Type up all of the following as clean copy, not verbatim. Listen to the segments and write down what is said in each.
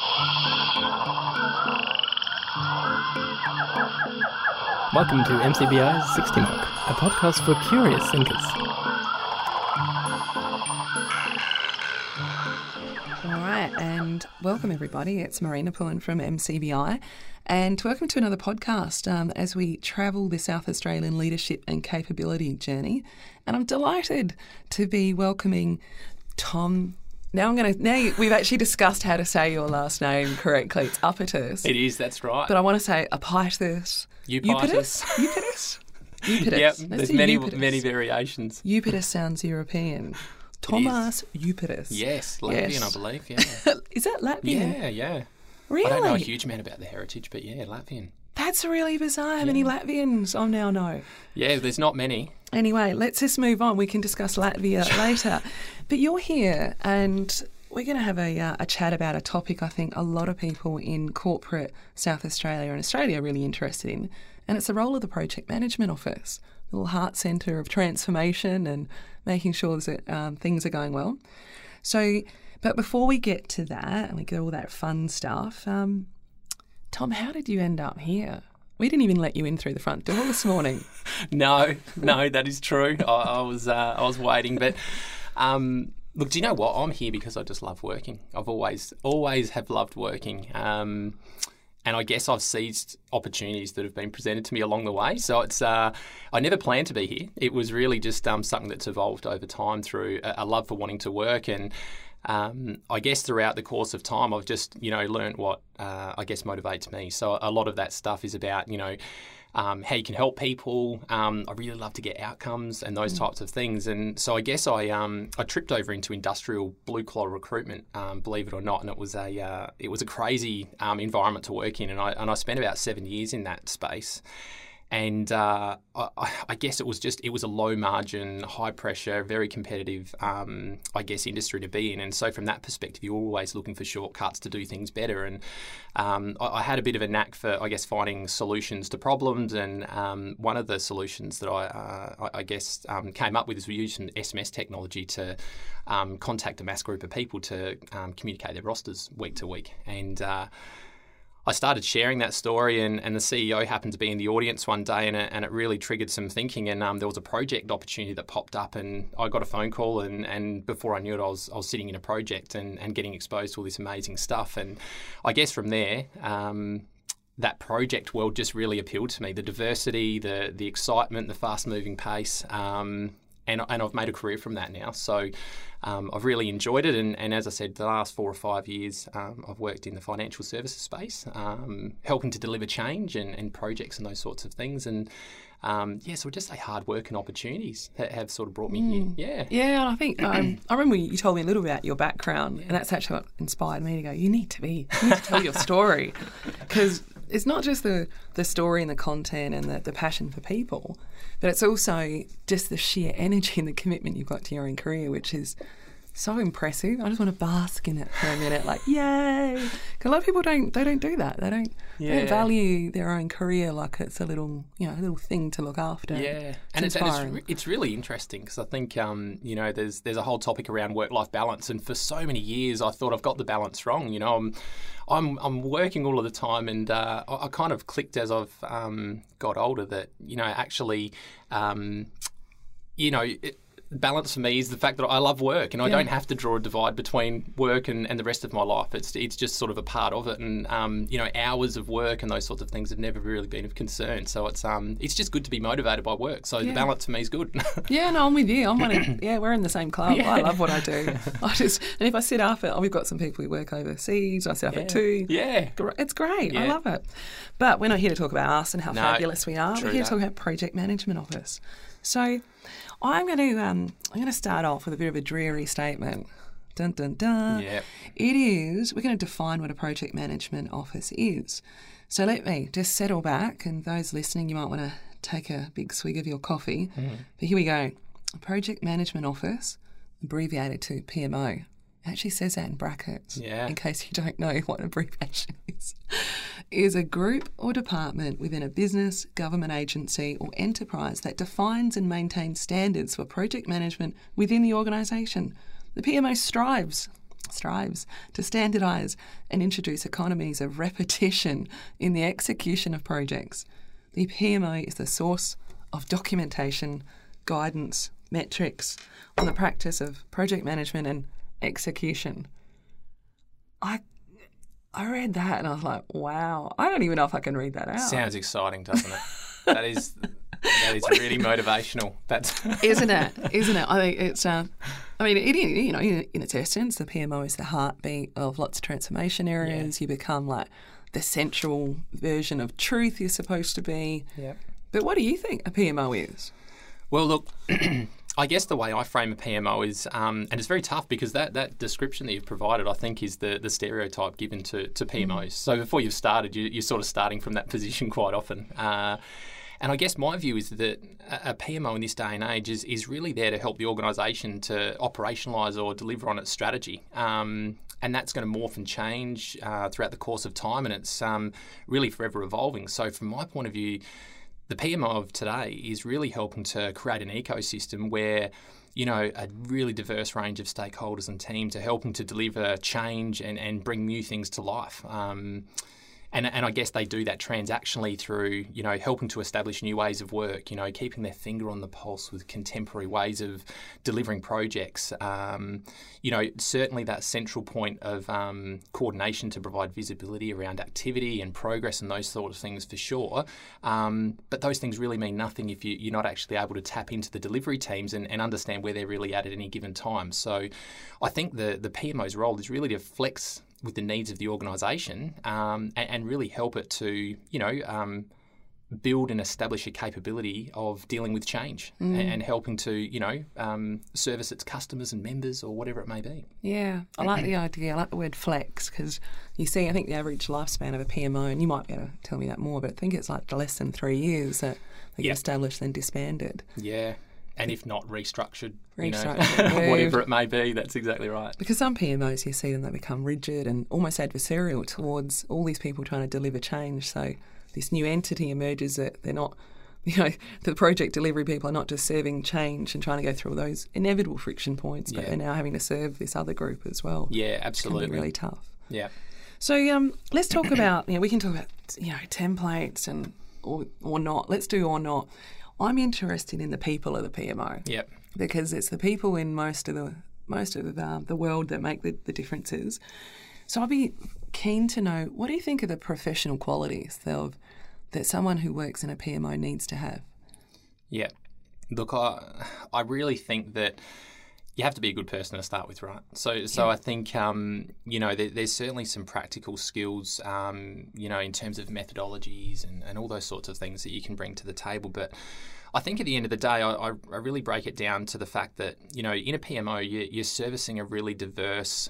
Welcome to MCBI's 60 Mark, a podcast for curious thinkers. All right, and welcome everybody. It's Marina Pullen from MCBI, and welcome to another podcast as we travel the South Australian leadership and capability journey. And I'm delighted to be welcoming Tom. Now we've actually discussed how to say your last name correctly. It's Upetus. It is, that's right. But I want to say Upetus. Upetus. Upetus. Upetus. Yep, Let's there's do many Upetus. variations. Upetus sounds European. Thomas Upetus. Yes, Latvian, Yes. I believe, yeah. Is that Latvian? Yeah. Really? I don't know a huge amount about the heritage, but yeah, Latvian. That's really bizarre. How many Latvians I now know? Yeah, there's not many. Anyway, let's just move on. We can discuss Latvia later. But you're here and we're going to have a chat about a topic I think a lot of people in corporate South Australia and Australia are really interested in, and it's the role of the Project Management Office, the little heart centre of transformation and making sure that things are going well. So, but before we get to that and we get all that fun stuff, Tom, how did you end up here? We didn't even let you in through the front door this morning. No, that is true. I was waiting, but look, do you know what? I'm here because I just love working. I've always have loved working. And I guess I've seized opportunities that have been presented to me along the way. So it's I never planned to be here. It was really just something that's evolved over time through a love for wanting to work. And I guess throughout the course of time, I've just, learned what I guess motivates me. So a lot of that stuff is about, how you can help people. I really love to get outcomes and those types of things. And so I guess I tripped over into industrial blue collar recruitment, believe it or not, and it was a crazy environment to work in. And I spent about 7 years in that space. And I guess it was a low margin, high pressure, very competitive, industry to be in. And so from that perspective, you're always looking for shortcuts to do things better. And I had a bit of a knack for, finding solutions to problems. And one of the solutions that I came up with is we used some SMS technology to contact a mass group of people to communicate their rosters week to week. And I started sharing that story, and the CEO happened to be in the audience one day, and it really triggered some thinking. And there was a project opportunity that popped up, and I got a phone call, and before I knew it, I was sitting in a project and getting exposed to all this amazing stuff. And I guess from there, that project world just really appealed to me. The diversity, the excitement, the fast-moving pace, and I've made a career from that now. So I've really enjoyed it. And as I said, the last 4 or 5 years, I've worked in the financial services space, helping to deliver change and projects and those sorts of things. And so just say hard work and opportunities that have sort of brought me here. Yeah. Yeah, and I think I remember you told me a little about your background, and that's actually what inspired me to go, you need to tell your story. Because it's not just the story and the content and the passion for people, but it's also just the sheer energy and the commitment you've got to your own career, which is so impressive. I just want to bask in it for a minute, like, yay. Because a lot of people don't do that. They don't value their own career like it's a little thing to look after. Yeah, and it's really interesting because I think there's a whole topic around work-life balance, and for so many years I thought I've got the balance wrong. I'm working all of the time, and I kind of clicked as I've got older that balance for me is the fact that I love work, and I don't have to draw a divide between work and the rest of my life. It's just sort of a part of it, and hours of work and those sorts of ththings have never really been of concern. So it's just good to be motivated by work. So the balance for me is good. Yeah, no, I'm with you. We're in the same club. Yeah. I love what I do. And if I sit up we've got some people who work overseas. I sit up at 2. Yeah, it's great. Yeah. I love it. But we're not here to talk about us and how fabulous we are. We're here to talk about Project Management Office. So I'm going to start off with a bit of a dreary statement. Dun, dun, dun. Yep. We're going to define what a project management office is. So let me just settle back, and those listening, you might want to take a big swig of your coffee. But here we go. A project management office, abbreviated to PMO. It actually says that in brackets, in case you don't know what an abbreviation is a group or department within a business, government agency or enterprise that defines and maintains standards for project management within the organisation. The PMO strives strives to standardise and introduce economies of repetition in the execution of projects. The PMO is the source of documentation, guidance, metrics on the practice of project management and execution. I read that and I was like, wow, I don't even know if I can read that out. Sounds exciting, doesn't it? That is really motivational. Isn't it? I think it's. In its essence, the PMO is the heartbeat of lots of transformation areas. Yeah. You become like the central version of truth you're supposed to be. Yeah. But what do you think a PMO is? Well, look, I guess the way I frame a PMO is, and it's very tough because that description that you've provided, I think, is the stereotype given to PMOs. So before you've started, you're sort of starting from that position quite often. And I guess my view is that a PMO in this day and age is really there to help the organisation to operationalise or deliver on its strategy. And that's going to morph and change throughout the course of time, and it's really forever evolving. So from my point of view, the PMO of today is really helping to create an ecosystem where, a really diverse range of stakeholders and teams are helping to deliver change and bring new things to life. And I guess they do that transactionally through, helping to establish new ways of work, keeping their finger on the pulse with contemporary ways of delivering projects. Certainly that central point of coordination to provide visibility around activity and progress and those sort of things for sure. But those things really mean nothing if you're not actually able to tap into the delivery teams and understand where they're really at any given time. So I think the PMO's role is really to flex with the needs of the organisation and really help it to, build and establish a capability of dealing with change and helping to, service its customers and members or whatever it may be. Yeah, I like the idea. I like the word flex because you see, I think the average lifespan of a PMO, and you might be able to tell me that more, but I think it's like less than 3 years that they get established then disbanded. Yeah. And if not restructured, whatever it may be, that's exactly right. Because some PMOs, you see them, they become rigid and almost adversarial towards all these people trying to deliver change. So this new entity emerges that they're not, the project delivery people are not just serving change and trying to go through all those inevitable friction points, but they're now having to serve this other group as well. Yeah, absolutely. It can be really tough. Yeah. So let's talk about, we can talk about, templates and or not. Let's do or not. I'm interested in the people of the PMO. Yep. Because it's the people in most of the world that make the differences. So I'd be keen to know, what do you think are the professional qualities that someone who works in a PMO needs to have? Yeah. Look, I really think that you have to be a good person to start with, right? So I think, there's certainly some practical skills, in terms of methodologies and all those sorts of things that you can bring to the table. But I think at the end of the day, I really break it down to the fact that, in a PMO, you're servicing a really diverse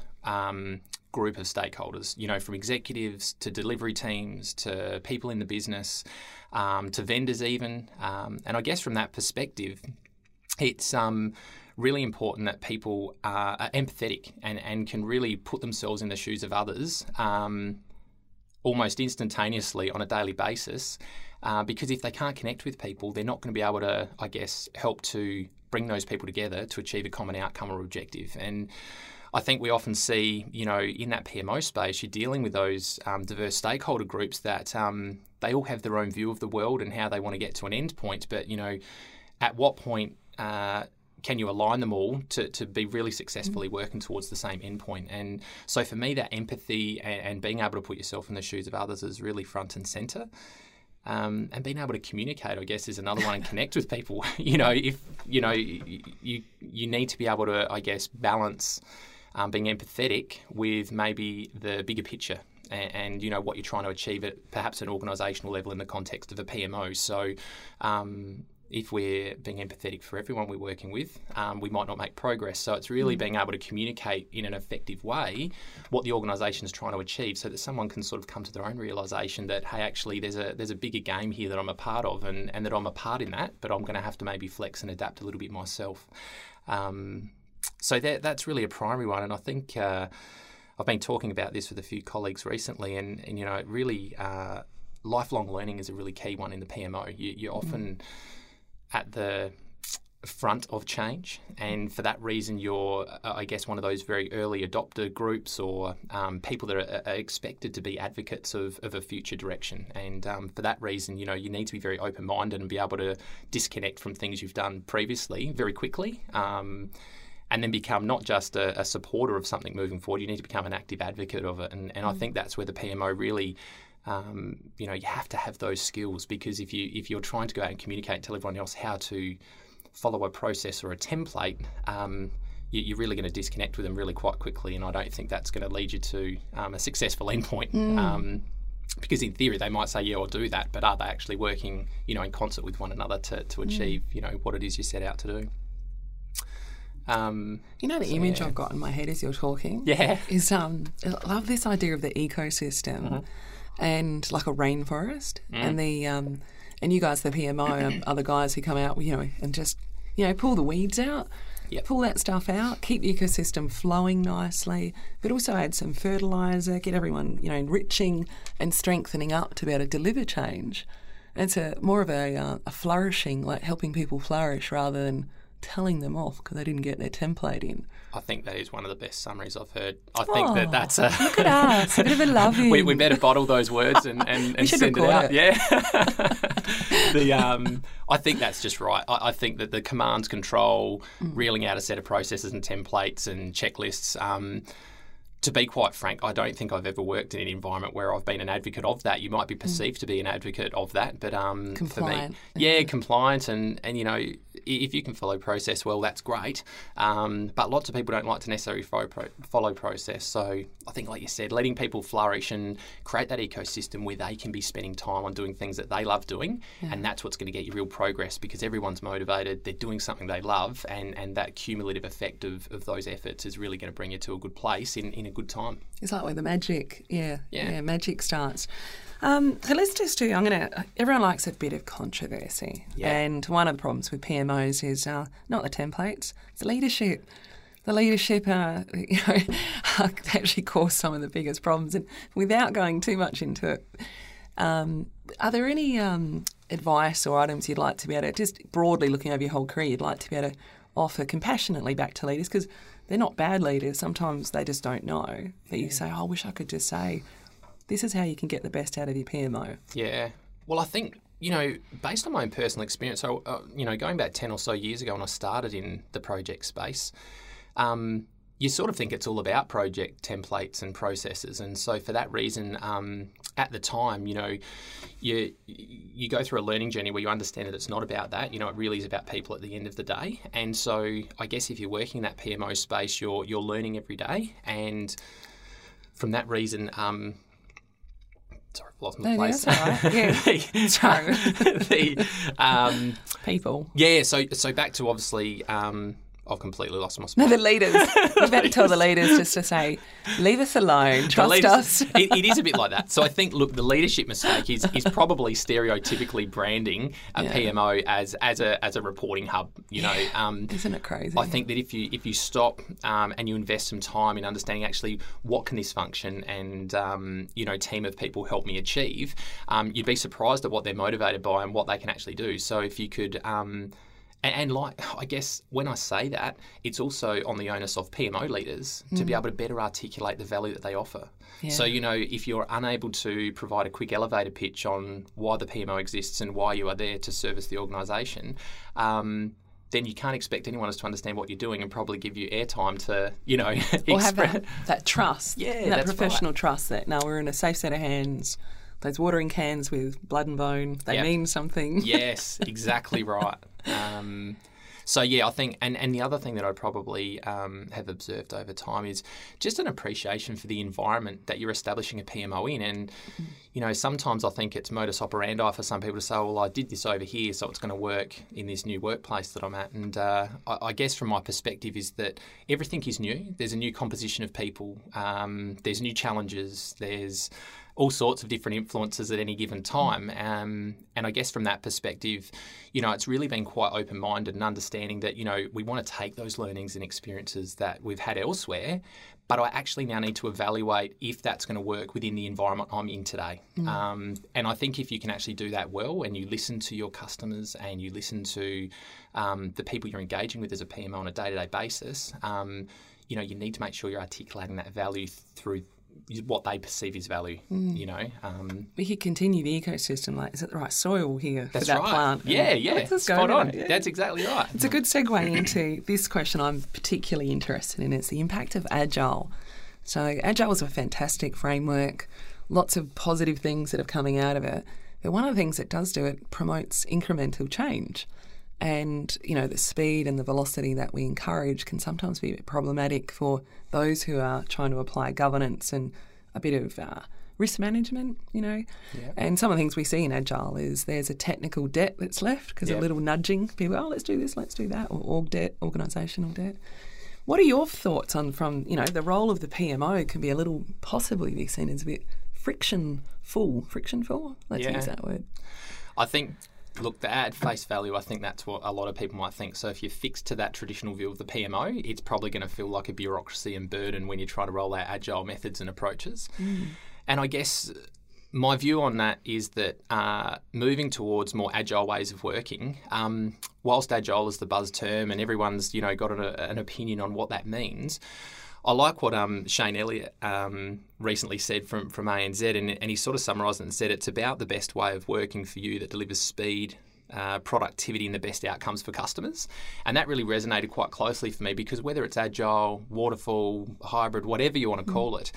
group of stakeholders, from executives to delivery teams to people in the business, to vendors even. And I guess from that perspective, it's really important that people are empathetic and can really put themselves in the shoes of others almost instantaneously on a daily basis, because if they can't connect with people, they're not going to be able to, I guess, help to bring those people together to achieve a common outcome or objective. And I think we often see, in that PMO space, you're dealing with those diverse stakeholder groups that they all have their own view of the world and how they want to get to an end point. But, at what point can you align them all to be really successfully working towards the same endpoint? And so for me, that empathy and being able to put yourself in the shoes of others is really front and centre. And being able to communicate, I guess, is another one, and connect with people. If you need to be able to, I guess, balance being empathetic with maybe the bigger picture and what you're trying to achieve at perhaps an organisational level in the context of a PMO. So if we're being empathetic for everyone we're working with, we might not make progress. So it's really being able to communicate in an effective way what the organisation is trying to achieve, so that someone can sort of come to their own realisation that, hey, actually there's a bigger game here that I'm a part of, and that I'm a part in that, but I'm going to have to maybe flex and adapt a little bit myself. So that's really a primary one, and I think I've been talking about this with a few colleagues recently, and it really lifelong learning is a really key one in the PMO. You're often at the front of change, and for that reason you're, I guess, one of those very early adopter groups or people that are expected to be advocates of a future direction. And for that reason, you need to be very open-minded and be able to disconnect from things you've done previously very quickly, and then become not just a supporter of something moving forward. You need to become an active advocate of it, and I think that's where the PMO really, you have to have those skills, because if you're trying to go out and communicate and tell everyone else how to follow a process or a template, you're really going to disconnect with them really quite quickly, and I don't think that's going to lead you to a successful endpoint. Because in theory they might say, yeah, I'll do that, but are they actually working, in concert with one another to achieve, what it is you set out to do? The image I've got in my head as you're talking is I love this idea of the ecosystem and like a rainforest, and the and you guys, the PMO, are the guys who come out, and just pull the weeds out, pull that stuff out, keep the ecosystem flowing nicely, but also add some fertiliser, get everyone enriching and strengthening up to be able to deliver change. And it's more of a flourishing, like helping people flourish rather than telling them off because they didn't get their template in. I think that is one of the best summaries I've heard. I think that's a... Look at us, a bit of a love-in. We better bottle those words and send it out. Yeah. I think that's just right. I think that the commands control, reeling out a set of processes and templates and checklists, to be quite frank, I don't think I've ever worked in an environment where I've been an advocate of that. You might be perceived to be an advocate of that, but compliant. For me, compliant, and if you can follow process well, that's great. But lots of people don't like to necessarily follow process. So I think, like you said, letting people flourish and create that ecosystem where they can be spending time on doing things that they love doing, and that's what's going to get you real progress, because everyone's motivated, they're doing something they love, and that cumulative effect of those efforts is really going to bring you to a good place in a good time. It's like where the magic, magic starts. So let's just do, everyone likes a bit of controversy. Yeah. And one of the problems with PMOs is not the templates, it's the leadership. The leadership actually cause some of the biggest problems. And without going too much into it, are there any advice or items you'd like to be able to, just broadly looking over your whole career, you'd like to be able to offer compassionately back to leaders? Because they're not bad leaders. Sometimes they just don't know. That you say, I wish I could just say, this is how you can get the best out of your PMO. Yeah. Well, I think, based on my own personal experience, so, going back 10 or so years ago when I started in the project space, you sort of think it's all about project templates and processes. And so for that reason, at the time, you go through a learning journey where you understand that it's not about that. It really is about people at the end of the day. And so I guess if you're working in that PMO space, you're learning every day. And from that reason, sorry, I've lost my place. That's all right. Yeah. Sorry. People. Yeah, so back to obviously... I've completely lost my spot. No, the leaders. We're about to tell the leaders just to say, leave us alone, trust us. It is a bit like that. So I think, look, the leadership mistake is probably stereotypically branding a PMO as a reporting hub. Isn't it crazy? I think that if you stop and you invest some time in understanding actually what can this function and team of people help me achieve, you'd be surprised at what they're motivated by and what they can actually do. So if you could. And I guess when I say that, it's also on the onus of PMO leaders to be able to better articulate the value that they offer. Yeah. So, if you're unable to provide a quick elevator pitch on why the PMO exists and why you are there to service the organisation, then you can't expect anyone else to understand what you're doing and probably give you airtime to, or have that trust, that professional right. trust that, no, we're in a safe set of hands. Those watering cans with blood and bone, they mean something. Yes, exactly right. I think, and the other thing that I probably have observed over time is just an appreciation for the environment that you're establishing a PMO in. And, sometimes I think it's modus operandi for some people to say, well, I did this over here, so it's going to work in this new workplace that I'm at. And I guess from my perspective is that everything is new. There's a new composition of people. There's new challenges. There's all sorts of different influences at any given time. And I guess from that perspective, it's really been quite open-minded and understanding that, we want to take those learnings and experiences that we've had elsewhere, but I actually now need to evaluate if that's going to work within the environment I'm in today. And I think if you can actually do that well and you listen to your customers and you listen to the people you're engaging with as a PMO on a day-to-day basis, you know, you need to make sure you're articulating that value through what they perceive as value, you know. We could continue the ecosystem, like, is it the right soil here for that right. plant? Yeah, spot on. Yeah. That's exactly right. It's a good segue into this question I'm particularly interested in. It's the impact of Agile. So Agile is a fantastic framework, lots of positive things that are coming out of it. But one of the things it does do, it promotes incremental change. And, you know, the speed and the velocity that we encourage can sometimes be a bit problematic for those who are trying to apply governance and a bit of risk management, you know. Yep. And some of the things we see in Agile is there's a technical debt that's left because a little nudging people, oh, let's do this, let's do that, or org debt, organisational debt. What are your thoughts on, from, you know, the role of the PMO can be a little, possibly be seen as a bit frictionful? Let's use that word. I think, look, at face value, I think that's what a lot of people might think. So if you're fixed to that traditional view of the PMO, it's probably going to feel like a bureaucracy and burden when you try to roll out agile methods and approaches. And I guess my view on that is that moving towards more agile ways of working, whilst agile is the buzz term and everyone's, you know, got an opinion on what that means, I like what Shane Elliott recently said from ANZ, and he sort of summarised it and said it's about the best way of working for you that delivers speed, productivity and the best outcomes for customers. And that really resonated quite closely for me, because whether it's agile, waterfall, hybrid, whatever you want to call it,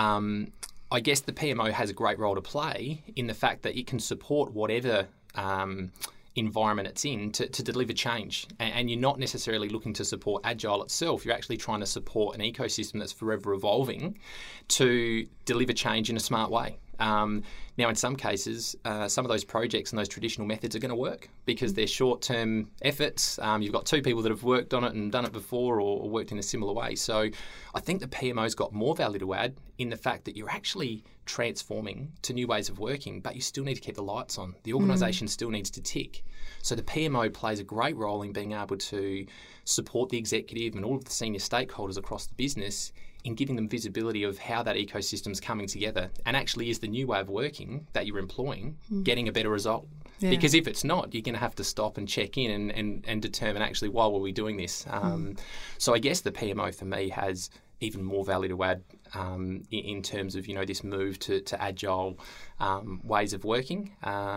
I guess the PMO has a great role to play in the fact that it can support whatever environment it's in to deliver change. And you're not necessarily looking to support agile itself. You're actually trying to support an ecosystem that's forever evolving to deliver change in a smart way. Now, in some cases, some of those projects and those traditional methods are going to work because they're short-term efforts. You've got two people that have worked on it and done it before, or worked in a similar way. So I think the PMO's got more value to add in the fact that you're actually transforming to new ways of working, but you still need to keep the lights on. The organisation still needs to tick. So the PMO plays a great role in being able to support the executive and all of the senior stakeholders across the business in giving them visibility of how that ecosystem's coming together, and actually is the new way of working that you're employing getting a better result. Yeah. Because if it's not, you're going to have to stop and check in and determine actually why were we doing this. So I guess the PMO for me has even more value to add in terms of, you know, this move to agile ways of working.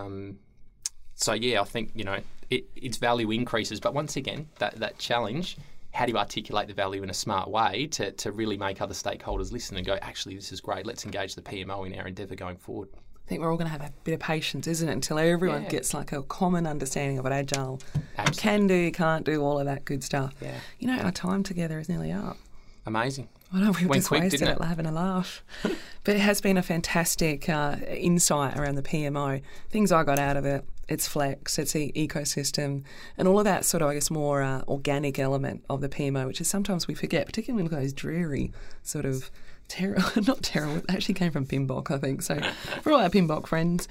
So yeah, I think, you know, its value increases, but once again, that challenge. How do you articulate the value in a smart way to really make other stakeholders listen and go, actually, this is great, let's engage the PMO in our endeavour going forward? I think we're all going to have a bit of patience, isn't it, until everyone gets like a common understanding of what agile can do, can't do, all of that good stuff. Yeah. You know, our time together is nearly up. Amazing. I know, we've just wasted it having a laugh. But it has been a fantastic insight around the PMO. Things I got out of it, it's flex, it's the ecosystem, and all of that sort of, I guess, more organic element of the PMO, which is sometimes we forget, particularly when we look at those dreary sort of not terrible, it actually came from PMBOK, I think. So for all our PMBOK friends,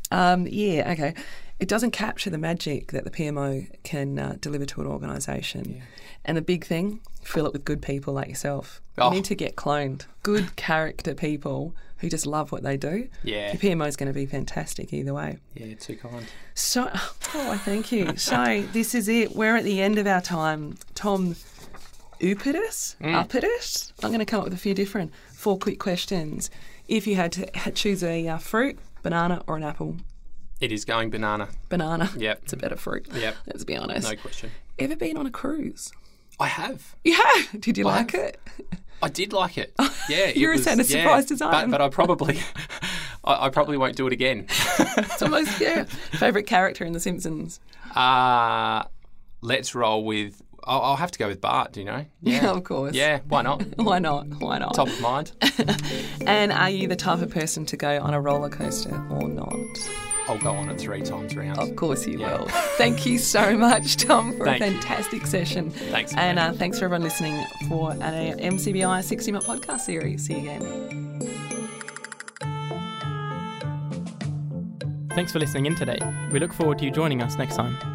it doesn't capture the magic that the PMO can deliver to an organisation. Yeah. And the big thing, fill it with good people like yourself. You need to get cloned. Good character people who just love what they do. Yeah. Your PMO is going to be fantastic either way. Yeah, too kind. So, thank you. So this is it. We're at the end of our time. Tom Upitis? Upitis? I'm going to come up with a few different 4 quick questions. If you had to choose a fruit, banana or an apple? It is going banana. Banana? Yep. It's a better fruit. Yep. Let's be honest. No question. Ever been on a cruise? I have. You have? Did you like it? I did like it. Yeah. You're as surprised as I am. But I probably won't do it again. It's almost, favourite character in The Simpsons? Let's roll with... I'll have to go with Bart, do you know? Yeah, of course. Yeah, why not? Why not? Top of mind. And are you the type of person to go on a roller coaster or not? I'll go on it 3 times round. Of course you will. Thank you so much, Tom, for a fantastic session. Thanks. And thanks for everyone listening for an MCBI 60 Minute podcast series. See you again. Thanks for listening in today. We look forward to you joining us next time.